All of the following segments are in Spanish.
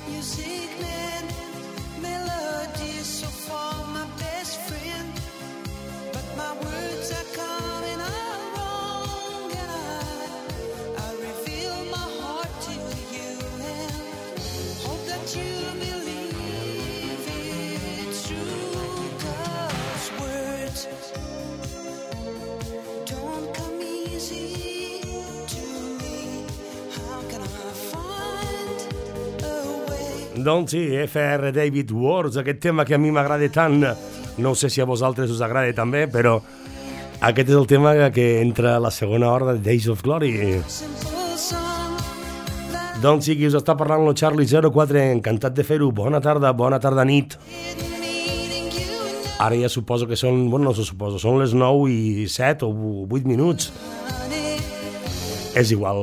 Doncs sí, F.R. David Words, aquest tema que a mi m'agrada tant, no sé si a vosaltres us agrada també, però aquest és el tema que entra a la segona hora de Days of Glory. Doncs sí, qui us està parlant el Charlie 04, encantat de fer-ho. Bona tarda nit. Ara ja suposo que són, bueno, no suposo, són les 9 i 7 o 8 minuts. És igual.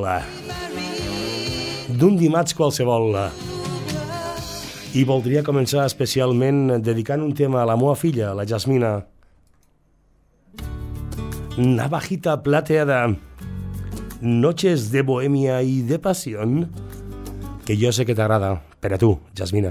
D'un dimarts qualsevol. I voldria començar especialment dedicant un tema a la meva filla, la Jasmina. Navajita plateada, noches de bohemia y de pasión, que jo sé que t'agrada. Per a tu, Jasmina.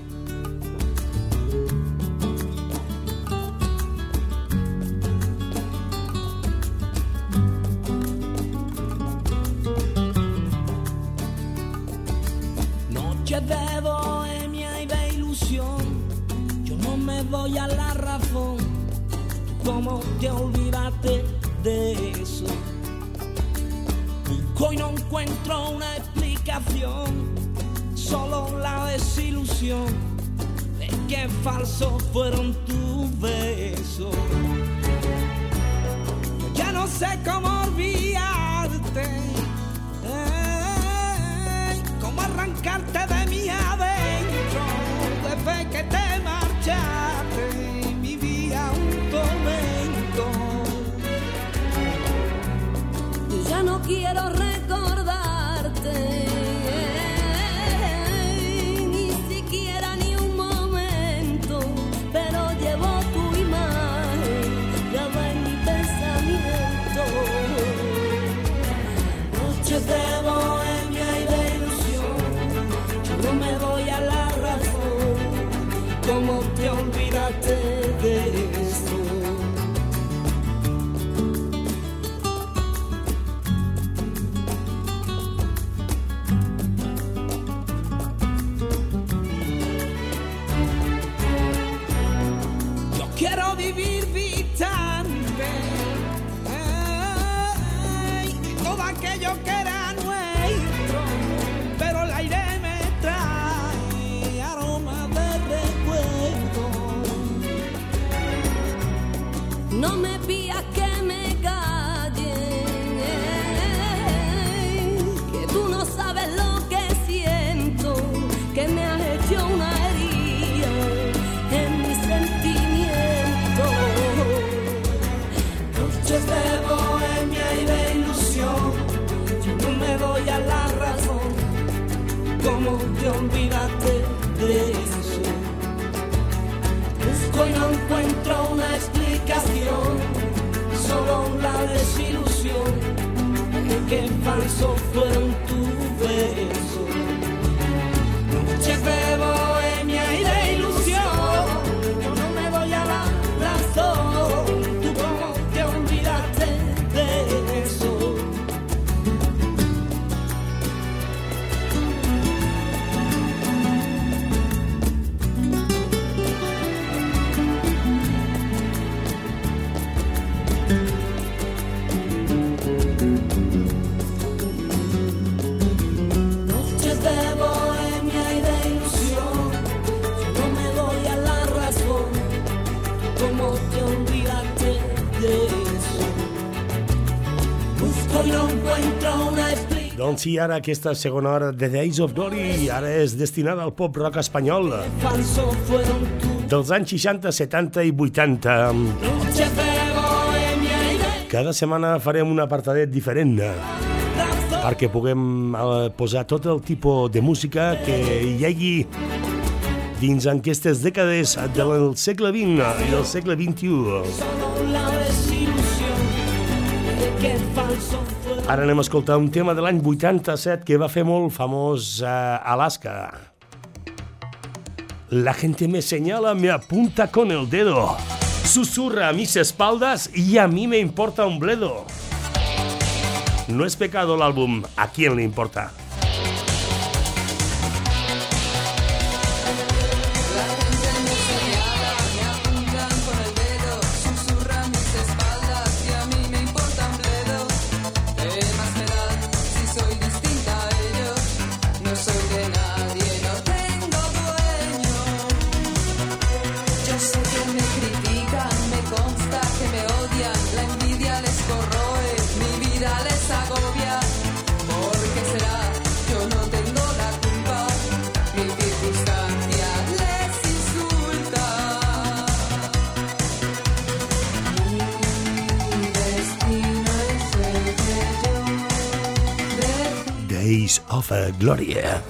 Noches de bohemia y de ilusión, yo no me doy a la razón. ¿Cómo te olvidaste de eso? Busco y no encuentro una explicación, solo la desilusión de que falsos fueron tus besos. Ya no sé cómo olvidarte, cómo arrancarte de mi adentro. Desde que te marchaste mi vida un tormento. Ya no quiero recordarte, ni siquiera ni un momento, pero llevo tu imagen grabada en mi pensamiento. Noches de bohemia y de ilusión, yo no me doy a la razón. ¿Cómo te olvidaste de eso? Quiero vivir vitante, todo aquello que era nuestro, pero el aire me trae aroma de recuerdo. No me pidas que me calle, que tú no sabes lo que siento, que me has hecho una herida en mi sentimiento. Noches de bohemia y de ilusión, yo no me doy a la razón. ¿Cómo te olvidaste de eso? Busco y no encuentro una explicación, solo la desilusión de que falsos fueron tus besos. Noches de bohemia y de ilusión, yo no me doy a la razón. ¿Tú cómo te olvidaste de eso? Noches de bohemia y de ilusión, yo no me doy a la razón. ¿Cómo te olvidaste de eso? Busco y no encuentro una explicación. Doncs sí, ara aquesta segona hora de Days of Glory ara és destinada al pop rock espanyol Falsos fueron tus dels anys 60, 70 i 80. noches de bohemia y de Cada setmana farem un apartadet diferent razón. perquè puguem posar tot el tipus de música que hi hagi dins aquestes dècades del segle XX i del segle XXI. Solo la desilusión de que falsos fueron. Ara anem a escoltar un tema de l'any 87 que va fer molt famós a Alaska. La gente me señala, me apunta con el dedo, susurra a mis espaldas y a mí me importa un bledo. No es pecado el álbum, ¿a quién le importa? Days of Gloria.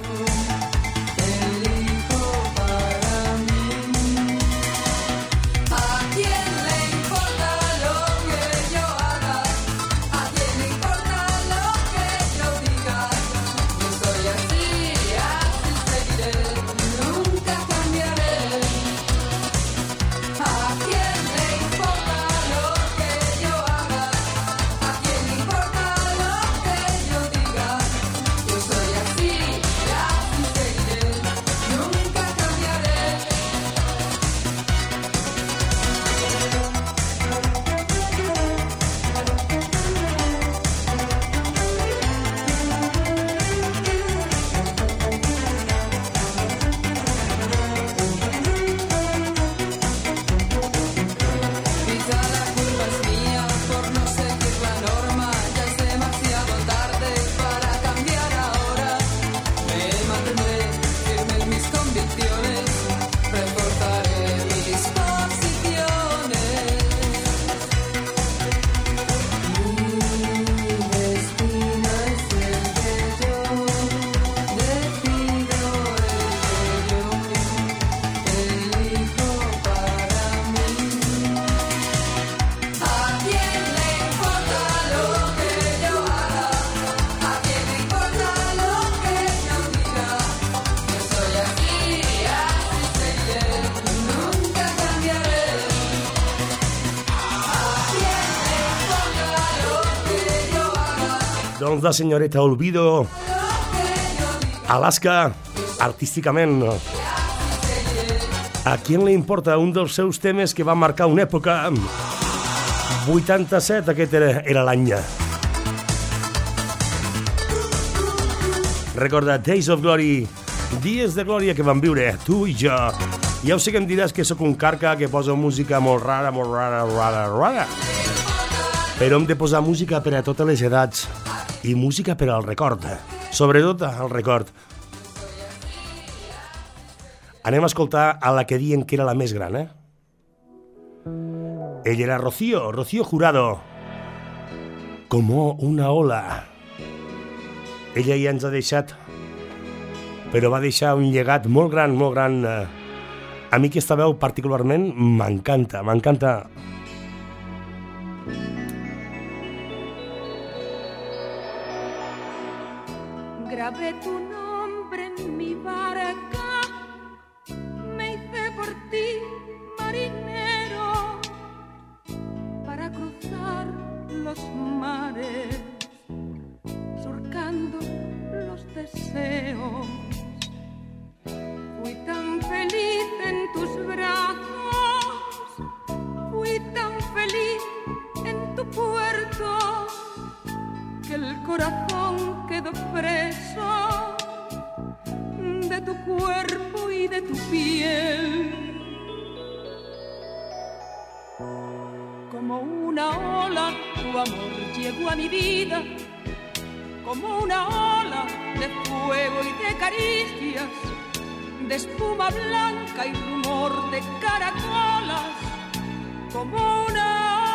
Doncs la senyoreta Olvido, Alaska, artísticament. A qui li importa un dels seus temes que va marcar una època? 87, aquest era l'any. Recorda, Days of Glory, dies de glòria que vam viure, tu i jo. Ja ho sé que em diràs que sóc un carca que posa música molt rara, rara. Però hem de posar música per a totes les edats. I música per al record, sobretot al record. Anem a escoltar a la que diuen que era la més gran, Ella era Rocío Jurado. Como una ola. Ella ja ens ha deixat, però va deixar un llegat molt gran, molt gran. A mi aquesta veu particularment m'encanta. Grabé tu nombre en mi barca, me hice por ti marinero para cruzar los mares, surcando los deseos. Fui tan feliz en tus brazos, fui tan feliz en tu puerto, que el corazón quedó preso de tu cuerpo y de tu piel. Como una ola, tu amor llegó a mi vida, como una ola de fuego y de caricias, de espuma blanca y rumor de caracolas, como una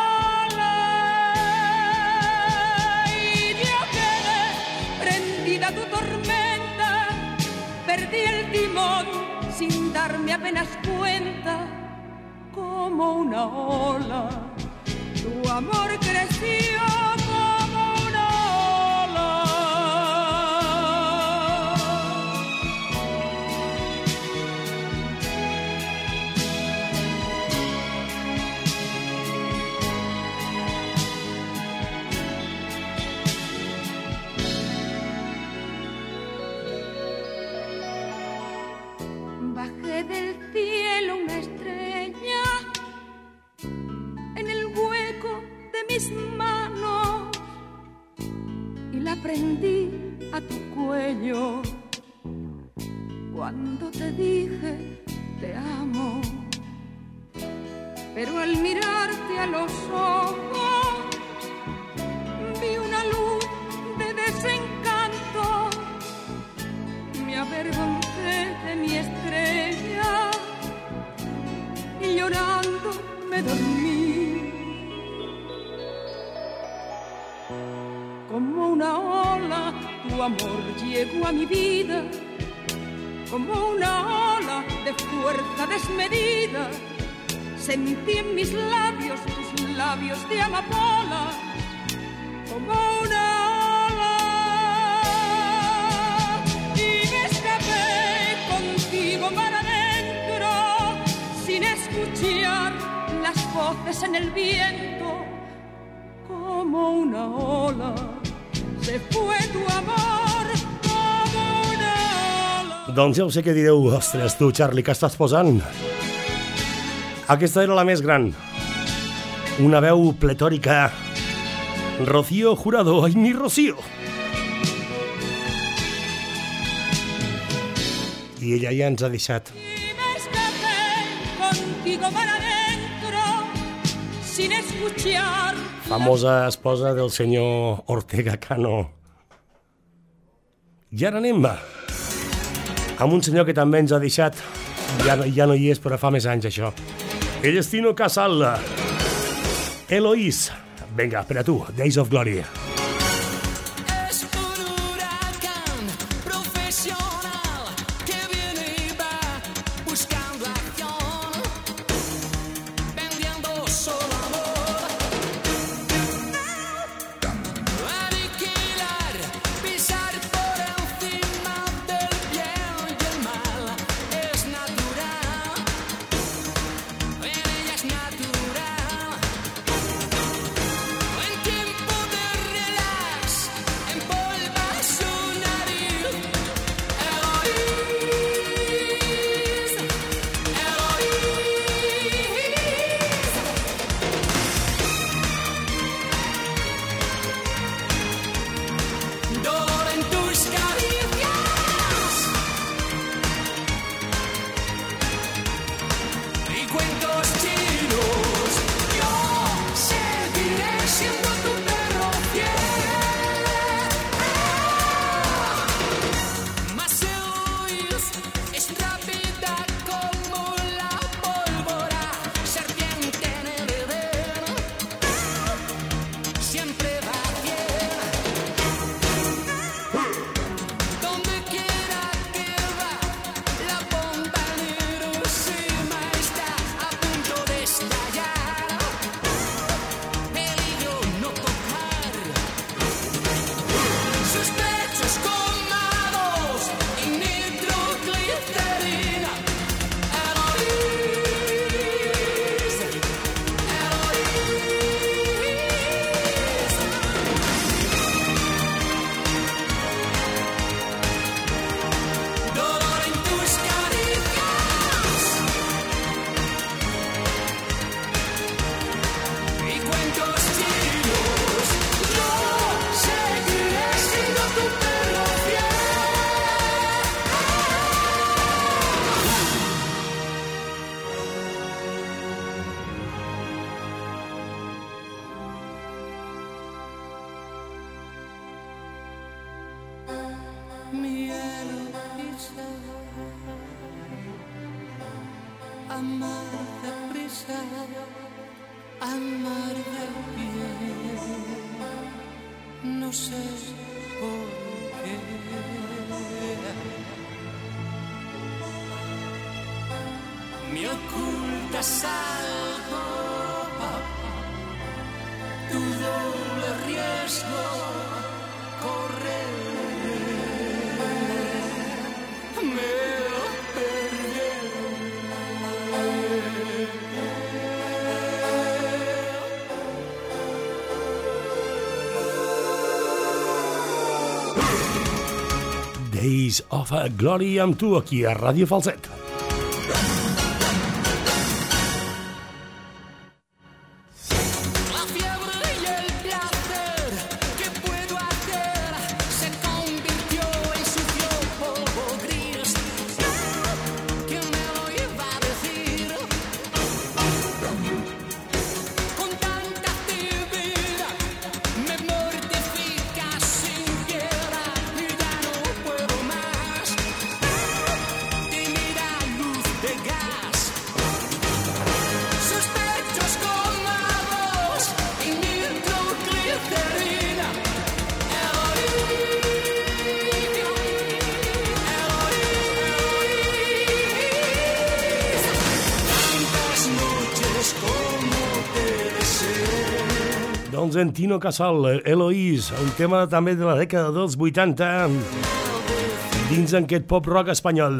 tu tormenta, perdí el timón sin darme apenas cuenta, como una ola, tu amor creció como una ola. Bajé del cielo una estrella en el hueco de mis manos y la prendí a tu cuello cuando te dije te amo. Pero al mirarte a los ojos vi una luz de desencanto. Me avergoncé de mi estrella y llorando me dormí. Como una ola tu amor llegó a mi vida, como una ola de fuerza desmedida. Sentí en mis labios tus labios de amapola, como una ola. Y me escapé contigo mar adentro, sin escuchar las voces en el viento. Como una ola se fue tu amor, como una ola. Doncs ja ho sé que direu, ostres, tu, Charlie, què estàs posant? Aquesta era la més gran. Una veu pletòrica. Rocío Jurado, ai, mi Rocío. I ella ja ens ha deixat. Y me escapé contigo mar adentro, sin escuchar. Famosa esposa del senyor Ortega Cano. I ara anem amb un senyor que també ens ha deixat. Ja no hi és, però fa més anys, això. El Destino Casal. Eloís. Venga, per a tu, Days of Glory. Es un huracán profesional que viene y va buscando acción, vendiendo solo amor. Aniquilar, pisar por encima del bien y el mal es natural, en ella es natural. En tiempo de relax, empolva su nariz. Eloís, Eloís. Dolor en tus caricias y cuentos chinos. Yo seguiré siendo tu perro fiel. Mas Eloís es rápida como la pólvora, serpiente en el Edén, siempre va bien. Donde quiera que va, la bomba en Hiroshima está a punto de estallar. Peligro no tocar sus pechos colmados y nitroglicerina. Eloís, Eloís. Dolor en tus caricias y cuentos chinos. Yo seguiré siendo tu perro fiel. Mi Eloísa, amar deprisa, amar de bien, no sé por qué. Me ocultas algo, tu doble riesgo, correr. Me perdí. Days of Glory amb tu aquí a Ràdio Falset. Doncs en Tino Casal, Eloís, un tema també de la dècada dels 80, dins aquest pop-rock espanyol.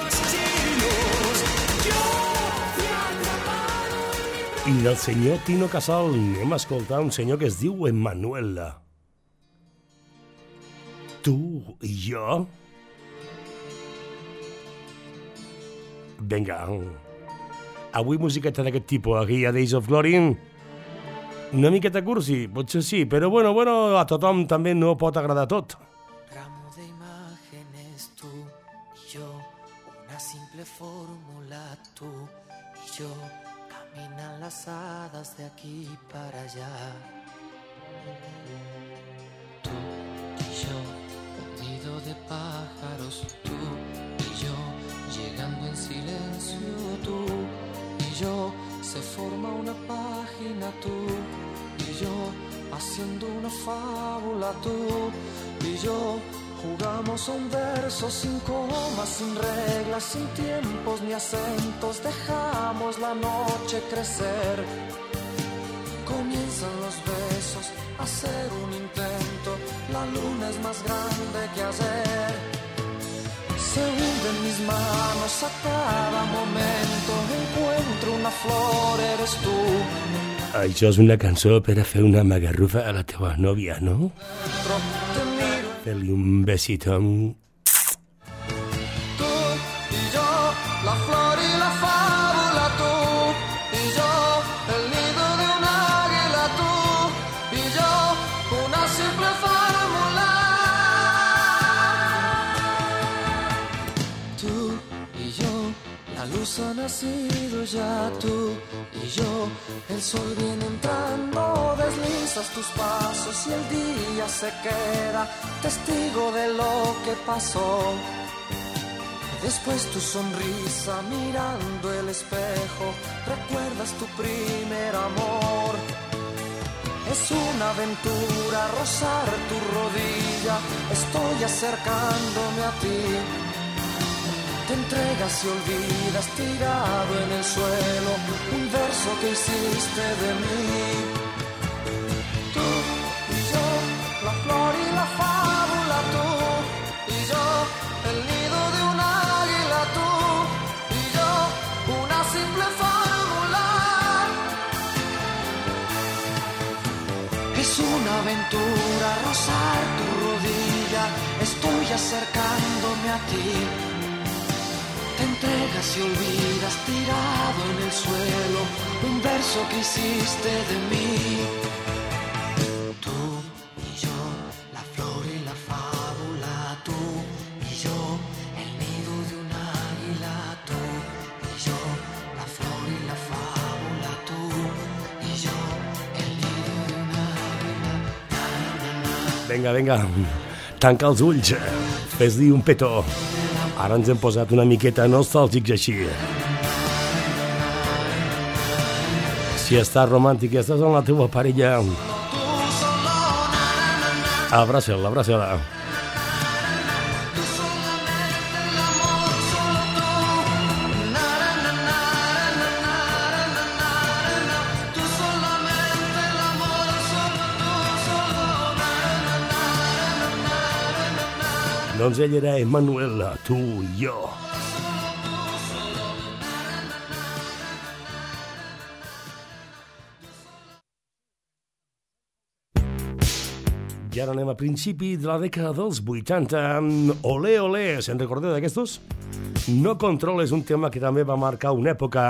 I del senyor Tino Casal anem a escoltar un senyor que es diu Emmanuel. Tu i jo... Vinga, avui musiqueta d'aquest tipus, aquí a Days of Glory, una miqueta cursi, potser sí, però bueno, a tothom també no pot agradar tot. Ramo de imágenes, tú y yo, una simple fórmula, tú y yo, caminan las hadas de aquí para allá. Tú y yo, un nido de pájaros, tú y yo, llegando en silencio, tú y yo, se forma una página, tú y yo, haciendo una fábula, tú y yo, jugamos a un verso sin comas, sin reglas, sin tiempos ni acentos, dejamos la noche crecer. Comienzan los besos, a hacer un intento, la luna es más grande que ayer. Se hunden mis manos a cada momento, encuentro una flor, eres tú. Això és una cançó per a fer una magarrufa a la teva nòvia, no? Fer-li un besito. Tú y yo, la flor y la fábula, tú y yo, el nido de un águila, tú y yo, una simple fórmula. Tú y yo, la luz ha nacido ya, tú y yo, el sol viene entrando, deslizas tus pasos y el día se queda testigo de lo que pasó. Después tu sonrisa mirando el espejo, recuerdas tu primer amor. Es una aventura rozar tu rodilla, estoy acercándome a ti. Te entregas y olvidas tirado en el suelo un verso que hiciste de mí. Tú y yo, la flor y la fábula, tú y yo, el nido de un águila, tú y yo, una simple fórmula. Es una aventura rozar tu rodilla, estoy acercándome a ti. Te entregas y olvidas tirado en el suelo un verso que hiciste de mí. Tú y yo, la flor y la fábula, tú y yo, el nido de un águila, tú y yo, la flor y la fábula, tú y yo, el nido de un águila. Vinga, tanca els ulls, fes-li un petó. Ara ens hem posat una miqueta nostàlgics així. Si estàs romàntic i estàs amb la teva parella, abraça-la, abraça-la. Doncs ell era Emmanuel, tu i jo. I ara anem a principi de la dècada dels 80. Olé, olé, se'n recordeu d'aquestos? No controles, un tema que també va marcar una època.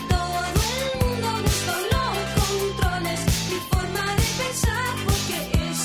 Forma de pensar porque es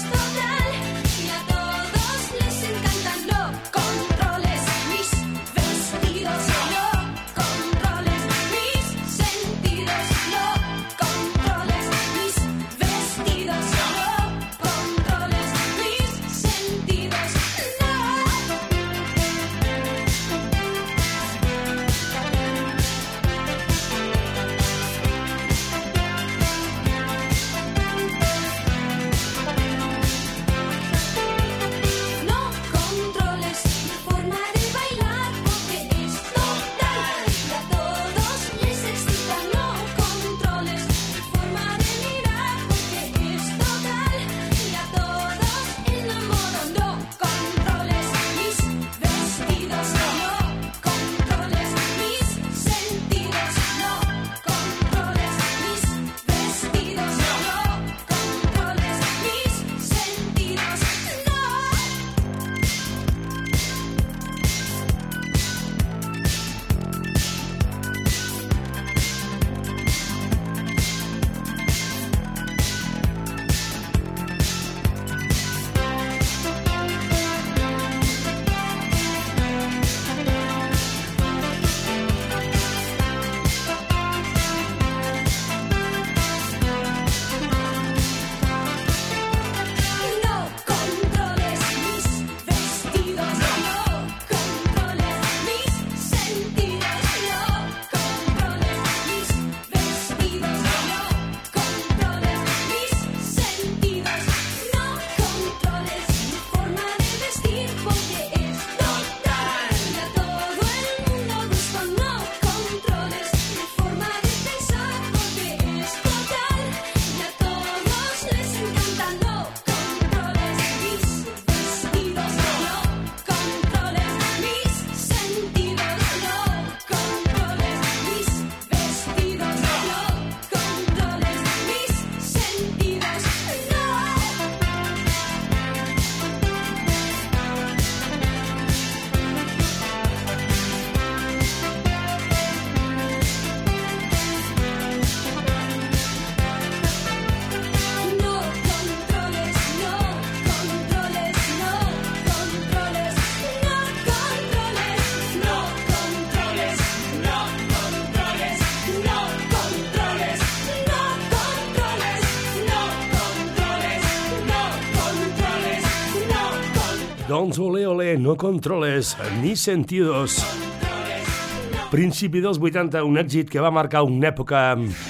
Doncs ole, ole, no controles ni sentidos. Principi dels 80, un èxit que va marcar una època...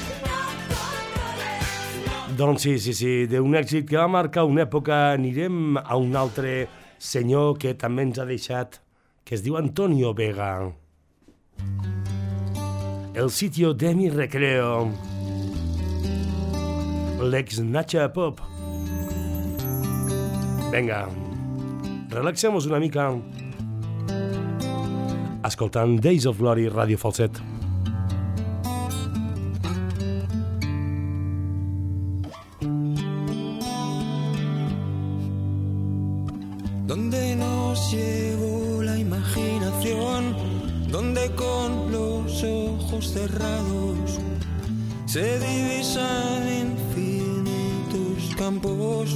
Doncs sí, d'un èxit que va marcar una època. Anirem a un altre senyor que també ens ha deixat, que es diu Antonio Vega. El sitio de mi recreo. L'ex Nacha Pop. Venga, relaxem-nos una mica escoltant Days of Glory, Radio Falset. Donde nos llevó la imaginación, donde con los ojos cerrados se divisan infinitos campos,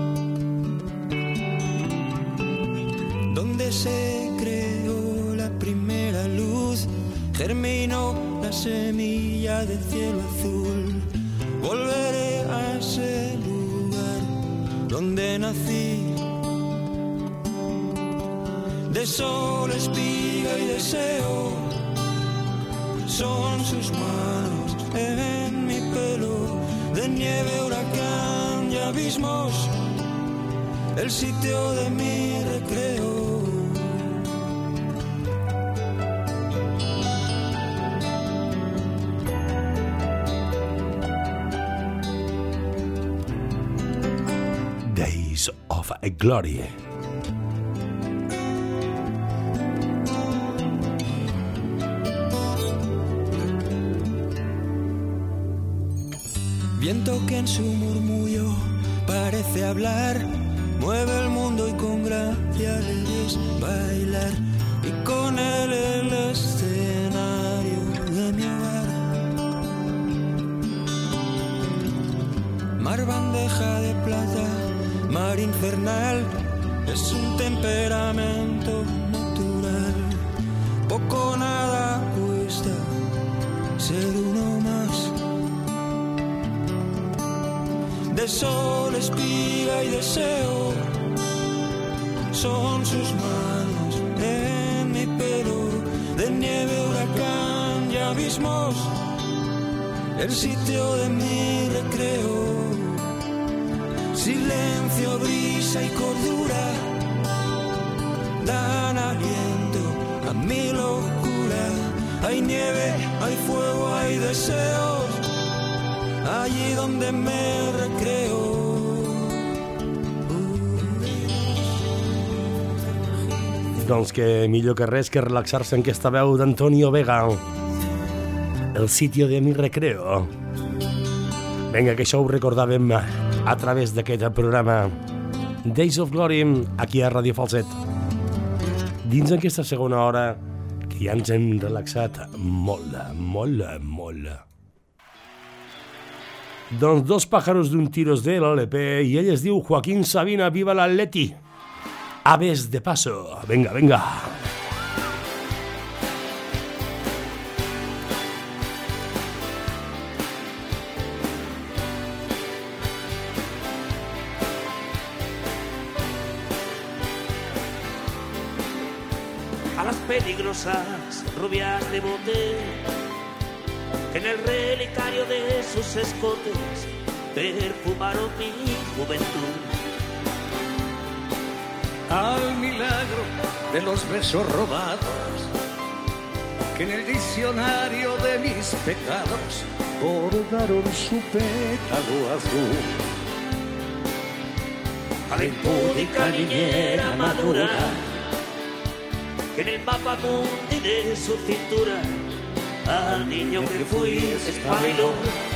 donde se creó la primera luz, germinó la semilla de cielo azul. Volveré a ese lugar donde nací, de sol, espiga y deseo. Son sus manos en mi pelo, de nieve, huracán y abismos, el sitio de mi recreo. Days of Glory. Viento que en su murmullo parece hablar, mueve el mundo y con gracia le ves bailar, y con él el escenario de mi hogar. Mar bandeja de plata, mar infernal, es un temperamento natural. Poco o nada cuesta ser uno más. De sol, espiga y deseo, son sus manos en mi pelo, de nieve, huracán y abismos, el sitio de mi recreo. Silencio, brisa y cordura dan aliento a mi locura. Hay nieve, hay fuego, hay deseos, allí donde me recreo. Doncs que millor que res que relaxar-se en aquesta veu d'Antonio Vega. El sitio de mi recreo. Vinga, que això ho recordàvem a través d'aquest programa Days of Glory, aquí a Radio Falset. Dins aquesta segona hora, que ja ens hem relaxat molt. Doncs dos pájaros d'un tiros de l'LP i ell es diu Joaquín Sabina, viva l'Atleti. Aves de paso. Venga. A las peligrosas rubias de bote, que en el relicario de sus escotes perfumaron mi juventud. Al milagro de los besos robados, que en el diccionario de mis pecados bordaron su pétalo azul. A la impúdica niñera madura, que en el mapa mundi de su cintura al niño que fui espabiló.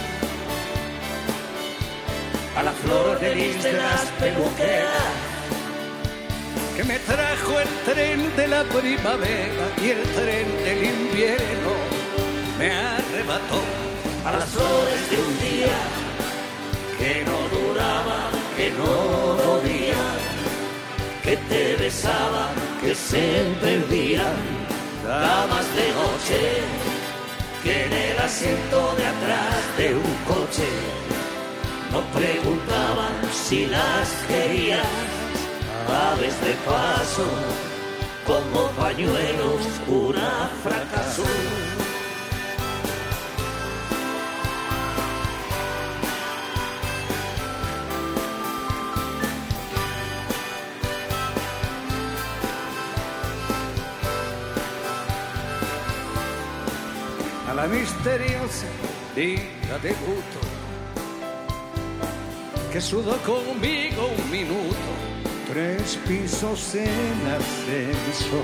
A la flor de lis de las peluqueras, que me trajo el tren de la primavera y el tren del invierno me arrebató. A las flores de un día que no duraban, que no dolían, que te besaban, que se perdían. Damas de noche que en el asiento de atrás de un coche no preguntaban si las querías. aves de paso, como pañuelos, una fracaso. A la misteriosa vida de luto que sudó conmigo un minuto, 3 pisos en ascenso.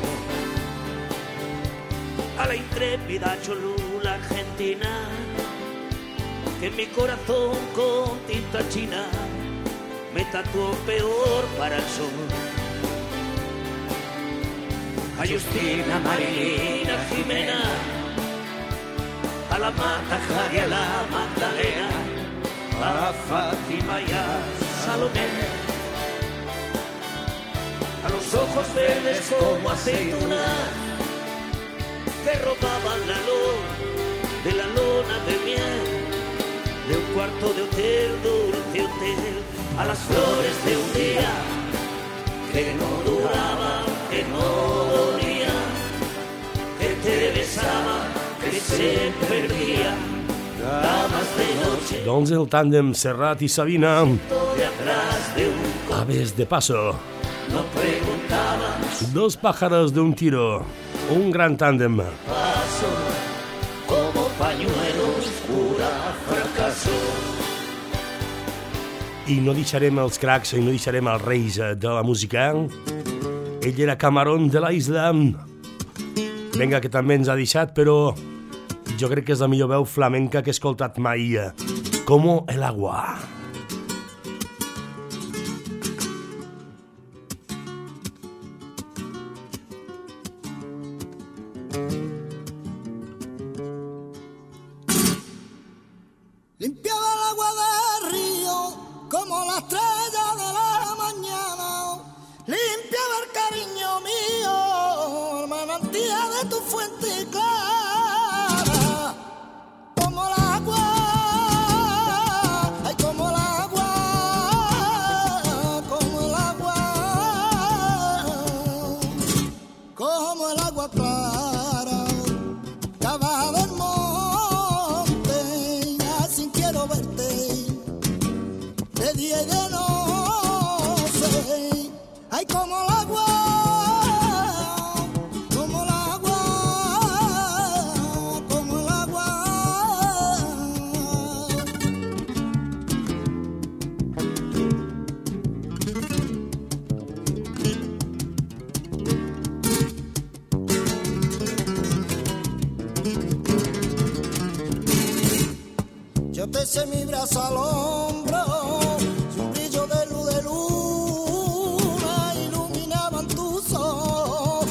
A la intrépida Cholula argentina que en mi corazón con tinta china me tatuó peor para el sol. A Justina, Marilina, Jimena, a la Mata y a la Magdalena, a Fátima y a Salomé, a los ojos verdes como aceitunas que robaban la luz de la lona de miel de un cuarto de hotel, dulce hotel, a las flores de un día que no duraban, que no dolían, que te besaban, que se perdían, damas de noche. Doncs el tàndem Serrat i Sabina, De atrás de un aves de paso, no preguntaban dos pájaros de un tiro, un gran tàndem. paso, como pañuelos, pura fracaso. I no deixarem els cracs i no deixarem els reis de la música. Ell era Camarón de la Isla. Vinga, que també ens ha deixat, però jo crec que és la millor veu flamenca que he escoltat mai. Como el agua. Limpiaba el agua del río como la estrella de la mañana. Limpiaba el cariño mío, el manantial de tu fuente clara. Como el agua, ay, como el agua, como el agua, como el agua clara. Estaba del monte, así quiero verte, de día y de noche. Ay, como el agua, como el agua, como el agua. Yo te eché mi brazo al hombro, un brillo de luna iluminaban tus ojos.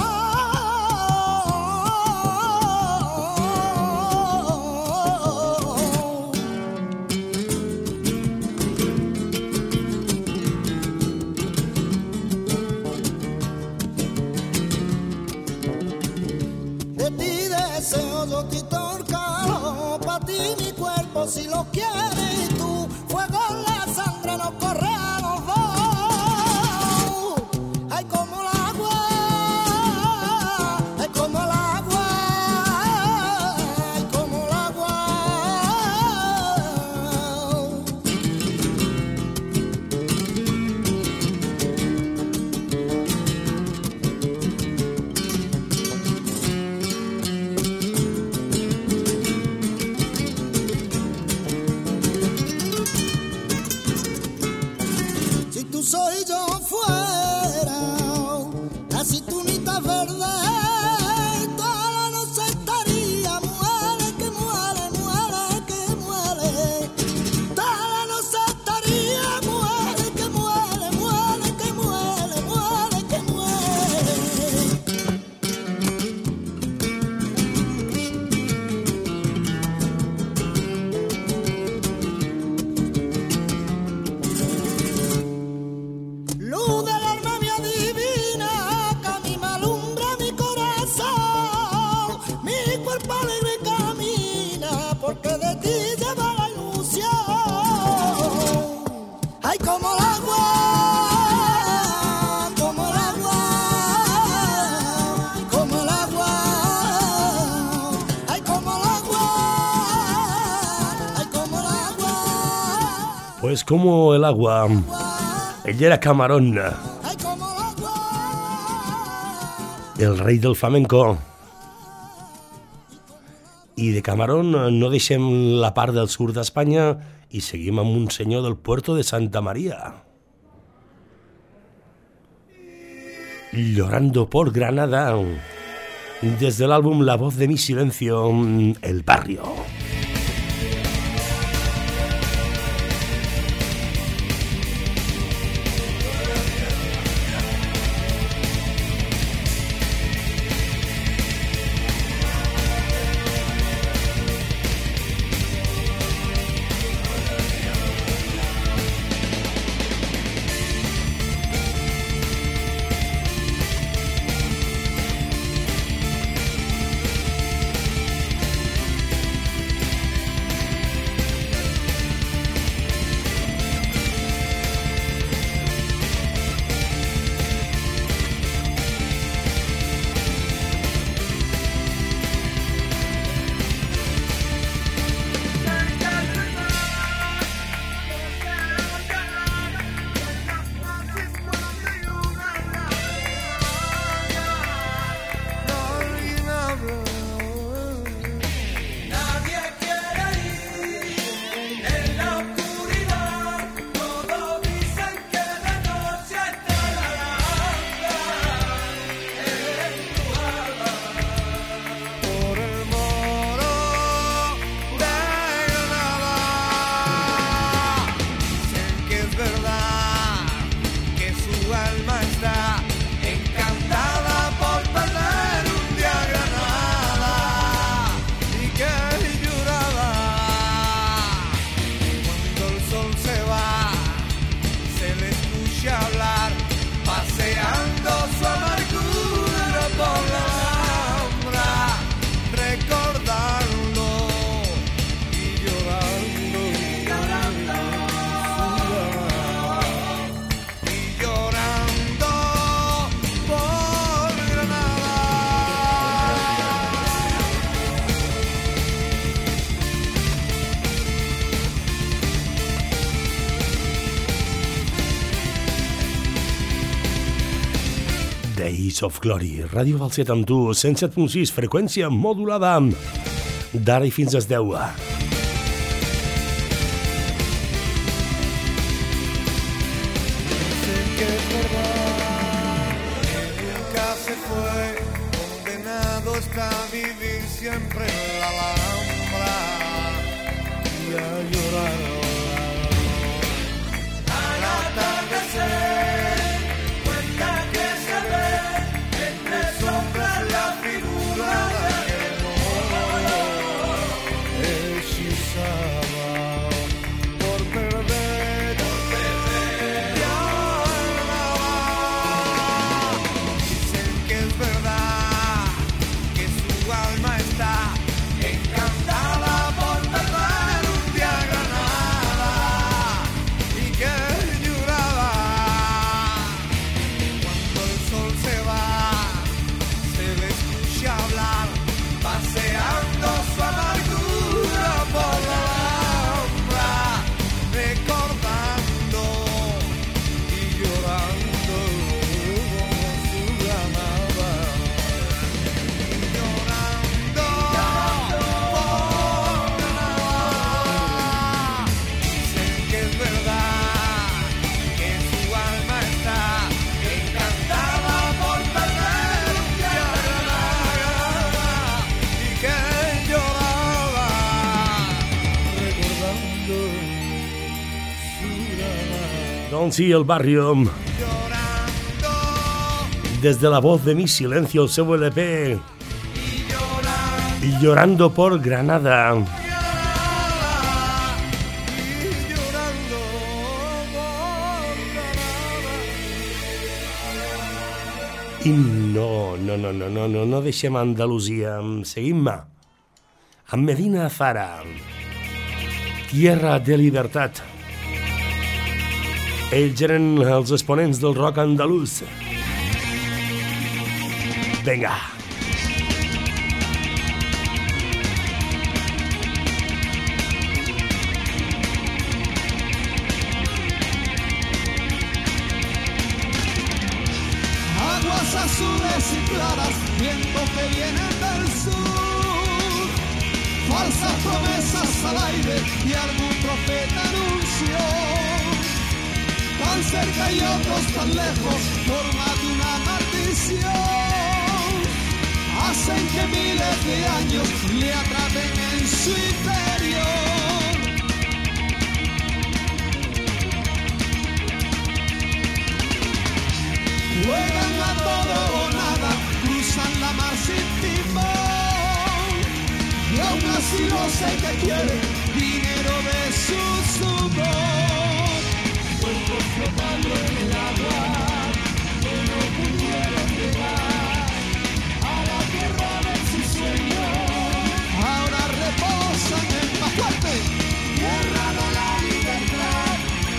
De ti deseo yo quitar calor, pa' ti mi cuerpo si lo quieres tú, fuego en la sangre nos corre a los dos. Ay, como el agua, ay, como el agua, ay, como el agua. Si tú soy yo fuera, la cinturita verde, toda la noche estaría, muere que muere, muere que muere. Toda la noche estaría, muere que muere, muere que muere, muere que muere. Luz del alma mía divina, que a mí me alumbra mi corazón. Mi cuerpo alegre camina, porque de ti lleva la ilusión. Ay, como el agua, Pues como el agua. Ell era Camarón, Ay, como el agua. el rei del flamenco. I de Camarón no deixem la part del sud d'Espanya i seguim amb un senyor del puerto de Santa María. Llorando por Granada, desde el álbum La voz de mi silencio, El barrio. Days of Glory, Ràdio Falset amb tu, 107.6, freqüència modulada, d'ara i fins als 10. Sé que es verdad que nunca se fue, condenado está a vivir siempre en la Alhambra y a llorar al atardecer. Doncs sí, el barrio. Desde la voz de mi silencio, el seu LP. Y llorando por Granada. I no deixem Andalusia. Seguim amb Medina Zara. Tierra de Libertad. Ells eren els exponents del rock andalús. Venga. claras, viento que viene del sur. Falsas promesas al aire y algún profeta anunció. Tan cerca y otros tan lejos, forma de una maldición. Hacen que miles de años le atrapen en su interior. Juegan a todo o nada, cruzan la mar sin timón. Y aún así no sé qué quieren, dinero de su sudor. Cuerpos flotando en el agua, que no pudieron llegar a la tierra de su sueño. Ahora reposan en paz fuerte, tierra de la libertad.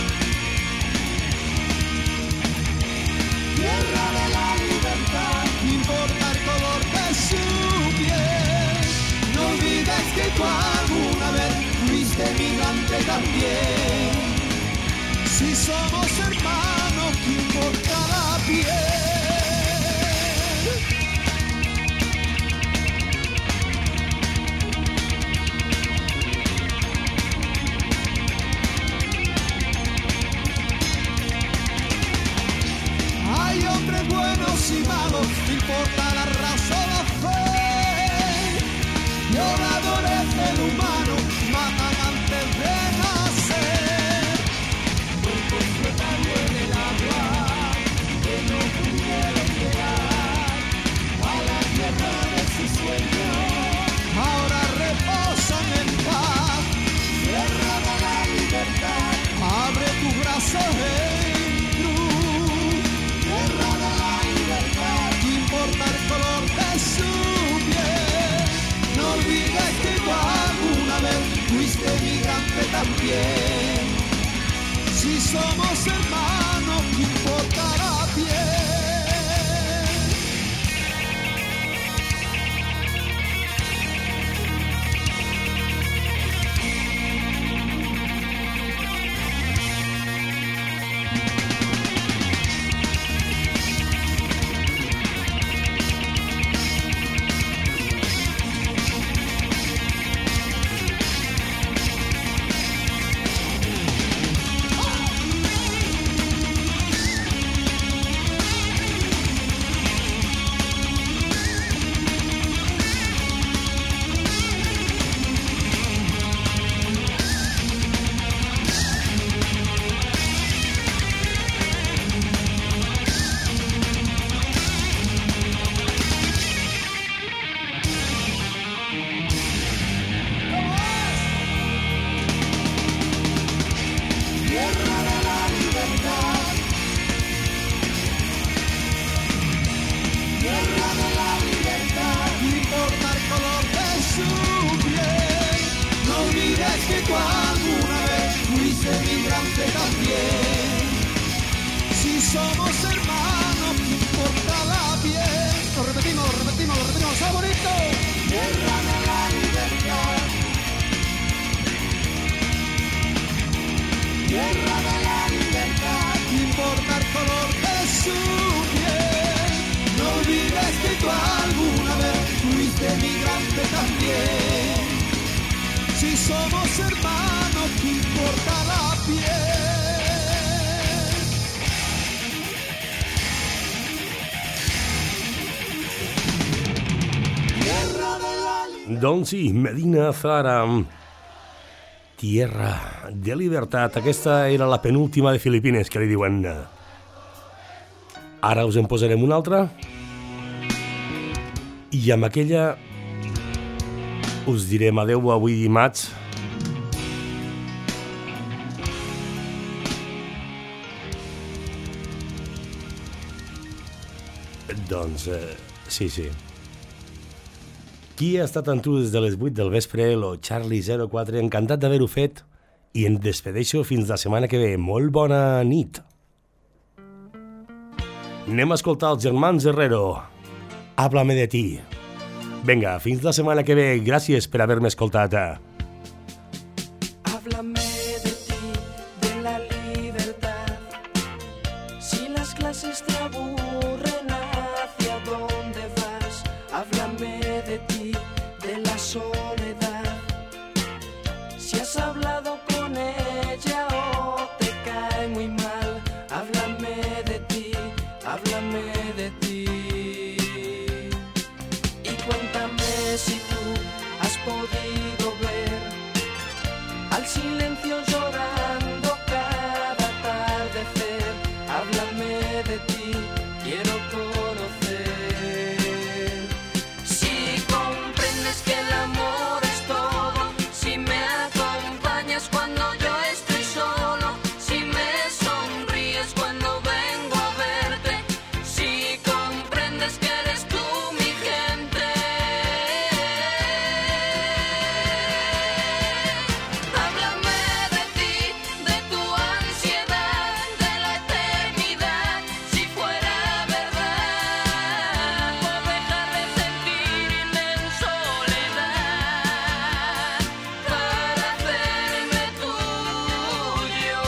Tierra de la libertad, no importa el color de su piel. No olvides que tú alguna vez fuiste migrante también. Si somos hermanos, ¿qué importa la piel? Hay hombres buenos y malos, no importa la raza o la fe. Violadores del humano, matan antes de nacer. Cuerpos flotando en el agua, que no pudieron llegar a la tierra de su sueño. Ahora reposan en paz, tierra de la libertad. Abre tus brazos en cruz. Tierra de la libertad, no importa el color de su piel. No olvides que tú alguna vez fuiste migrante también. Si somos hermanos, ¿qué importa la piel? Somos hermanos, ¿qué importa la piel? Lo repetimos, ¡está bonito! Tierra de la libertad. Tierra de la libertad. No importa el color de su piel. No olvides que tú alguna vez fuiste migrante también. Si somos hermanos, ¿qué importa la piel? Doncs sí, Medina Zahara, Tierra de Libertat. Aquesta era la penúltima de Filipines, que li diuen. Ara us en posarem una altra. I amb aquella us direm adeu avui dimarts. Doncs, sí. Qui ha estat amb tu des de les 8 del vespre? Lo Charlie04, encantat d'haver-ho fet i em despedeixo fins la setmana que ve. Molt bona nit. Anem a escoltar els germans Herrero. Háblame de ti. Vinga, fins la setmana que ve. Gràcies per haver-me escoltat. Háblame de ti, de la libertad. Si las clases te aburren hacia hacia dónde vas, háblame de ti, de la soledad. Si has hablado con ella o te cae muy mal, háblame de ti, háblame de ti. Y cuéntame si tú has podido ver al silencio llorando cada atardecer. Háblame de ti, quiero conocer. Si comprendes que el amor es todo, si me acompañas cuando yo estoy solo, si me sonríes cuando vengo a verte, si comprendes que eres tú mi gente. Háblame de ti, de tu ansiedad, de la eternidad, si fuera verdad, por dejar de sentirme en soledad, para hacerme tuyo.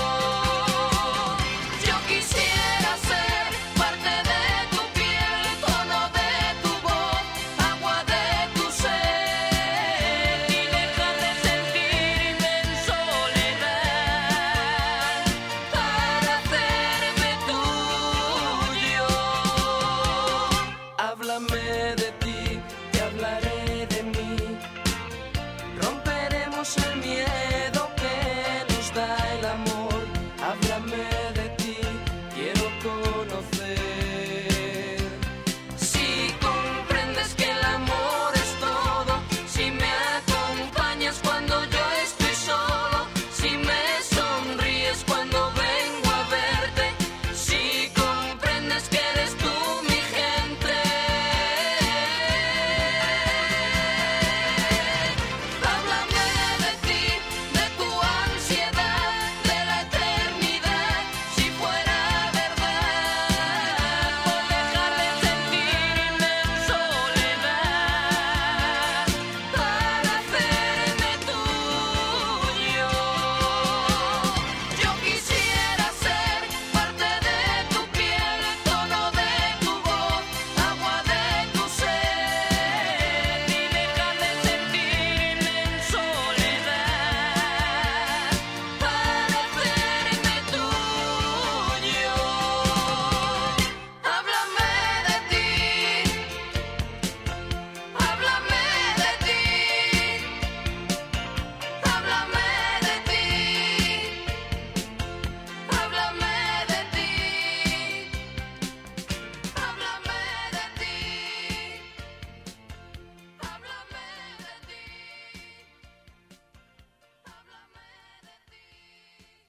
Yo quisiera ser parte de tu piel, tono de tu voz, agua de tu ser, y dejar de sentirme en soledad, para hacerme tuyo. Háblame de ti, te hablaré de mí, romperemos el miedo.